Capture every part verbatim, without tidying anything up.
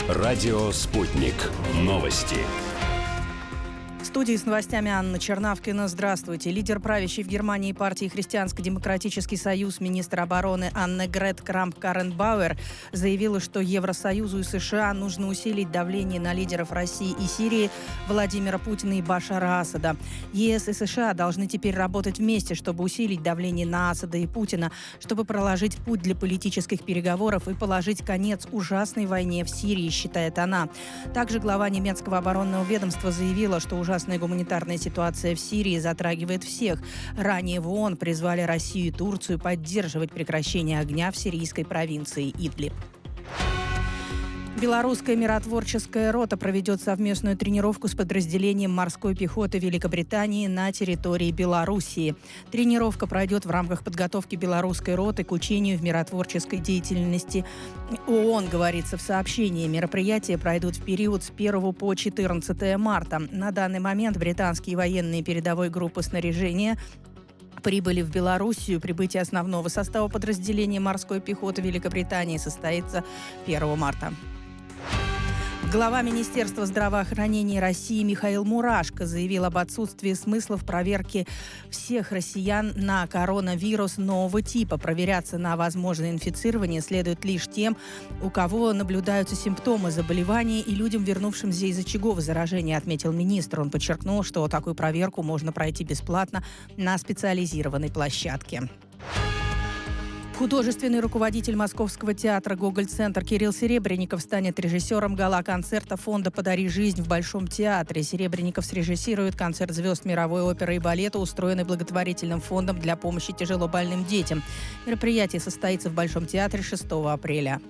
Радио «Спутник». Новости. В студии с новостями Анна Чернавкина. Здравствуйте. Лидер правящей в Германии партии Христианско-демократический союз, министр обороны Аннегрет Крамп-Карренбауэр заявила, что Евросоюзу и США нужно усилить давление на лидеров России и Сирии Владимира Путина и Башара Асада. ЕС и США должны теперь работать вместе, чтобы усилить давление на Асада и Путина, чтобы проложить путь для политических переговоров и положить конец ужасной войне в Сирии, считает она. Также глава немецкого оборонного ведомства заявила, что ужасная гуманитарная ситуация в Сирии затрагивает всех. Ранее в ООН призвали Россию и Турцию поддерживать прекращение огня в сирийской провинции Идлиб. Белорусская миротворческая рота проведет совместную тренировку с подразделением морской пехоты Великобритании на территории Белоруссии. Тренировка пройдет в рамках подготовки белорусской роты к учению в миротворческой деятельности ООН, говорится в сообщении. Мероприятия пройдут в период с первого по четырнадцатое марта. На данный момент британские военные передовой группы снаряжения прибыли в Белоруссию. Прибытие основного состава подразделения морской пехоты Великобритании состоится первого марта. Глава Министерства здравоохранения России Михаил Мурашко заявил об отсутствии смысла в проверке всех россиян на коронавирус нового типа. Проверяться на возможное инфицирование следует лишь тем, у кого наблюдаются симптомы заболевания, и людям, вернувшимся из очагов заражения, отметил министр. Он подчеркнул, что такую проверку можно пройти бесплатно на специализированной площадке. Художественный руководитель Московского театра «Гоголь-центр» Кирилл Серебренников станет режиссером гала-концерта фонда «Подари жизнь» в Большом театре. Серебренников срежиссирует концерт звезд мировой оперы и балета, устроенный благотворительным фондом для помощи тяжелобольным детям. Мероприятие состоится в Большом театре шестого апреля.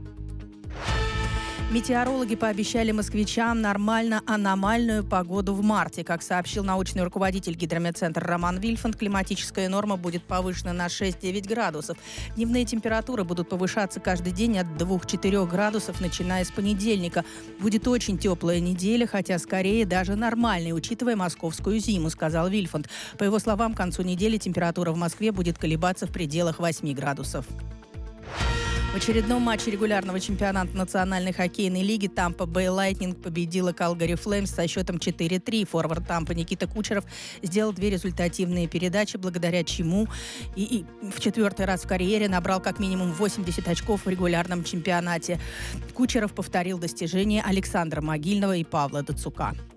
Метеорологи пообещали москвичам нормально-аномальную погоду в марте. Как сообщил научный руководитель гидрометцентра Роман Вильфанд, климатическая норма будет повышена на шесть-девять градусов. Дневные температуры будут повышаться каждый день от двух-четырёх градусов, начиная с понедельника. Будет очень теплая неделя, хотя скорее даже нормальной, учитывая московскую зиму, сказал Вильфанд. По его словам, к концу недели температура в Москве будет колебаться в пределах восьми градусов. В очередном матче регулярного чемпионата Национальной хоккейной лиги Тампа Бэй Лайтнинг победила Калгари Флеймс со счетом четыре три. Форвард Тампа Никита Кучеров сделал две результативные передачи, благодаря чему и, и в четвертый раз в карьере набрал как минимум восемьдесят очков в регулярном чемпионате. Кучеров повторил достижения Александра Могильного и Павла Дацука.